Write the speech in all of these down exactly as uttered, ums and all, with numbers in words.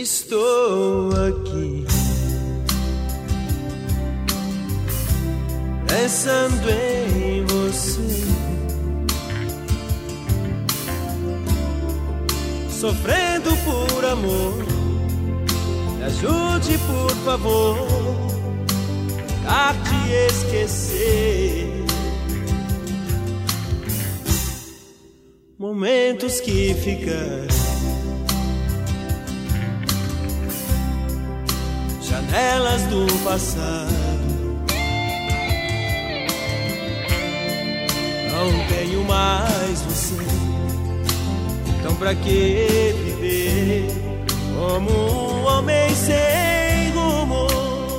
Estou aqui, pensando em você, sofrendo por amor. Me ajude, por favor, a te esquecer. Momentos que ficaram, janelas do passado. Não tenho mais você, então pra que viver como um homem sem rumo?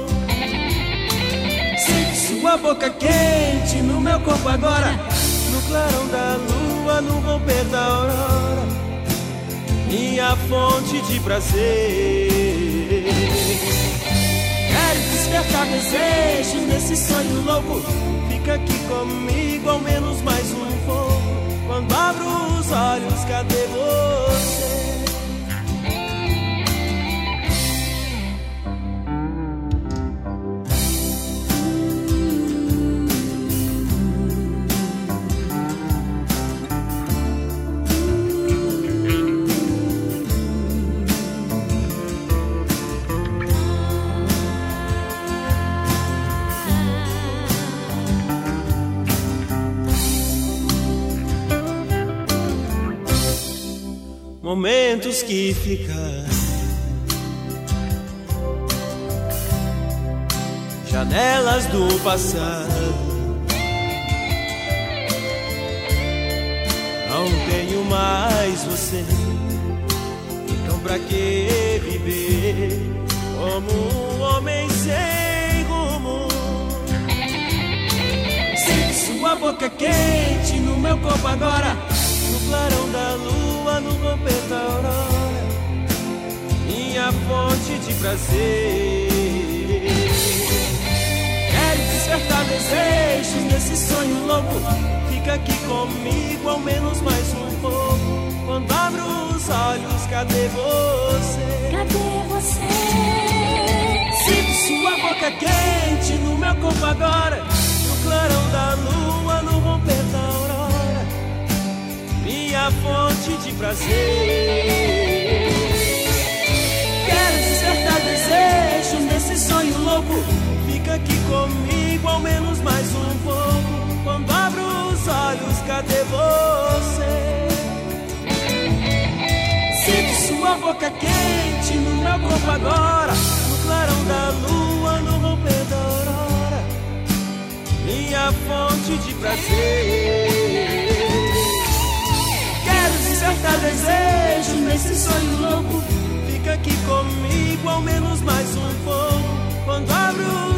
Sinto sua boca quente no meu corpo agora, no clarão da lua, no romper da aurora, minha fonte de prazer. Quero despertar desejo nesse sonho louco. Fica aqui comigo ao menos mais um pouco. Quando abro os olhos, cadê você? Momentos que ficaram, janelas do passado. Não tenho mais você, então pra que viver como um homem sem rumo? Sinto sua boca quente no meu corpo agora, no clarão da lua, no romper da aurora, minha fonte de prazer. Quero despertar desejos nesse sonho louco. Fica aqui comigo ao menos mais um pouco. Quando abro os olhos, cadê você? Cadê você? Sinto sua boca quente no meu corpo agora, no clarão da lua, no romper da aurora, minha fonte de prazer. Quero despertar desejo nesse sonho louco. Fica aqui comigo ao menos mais um pouco. Quando abro os olhos, cadê você? Sinto sua boca quente no meu corpo agora, no clarão da lua, no romper da aurora, minha fonte de prazer. Quero despertar desejo nesse sonho louco. Fica aqui comigo ao menos mais um pouco. Quando abro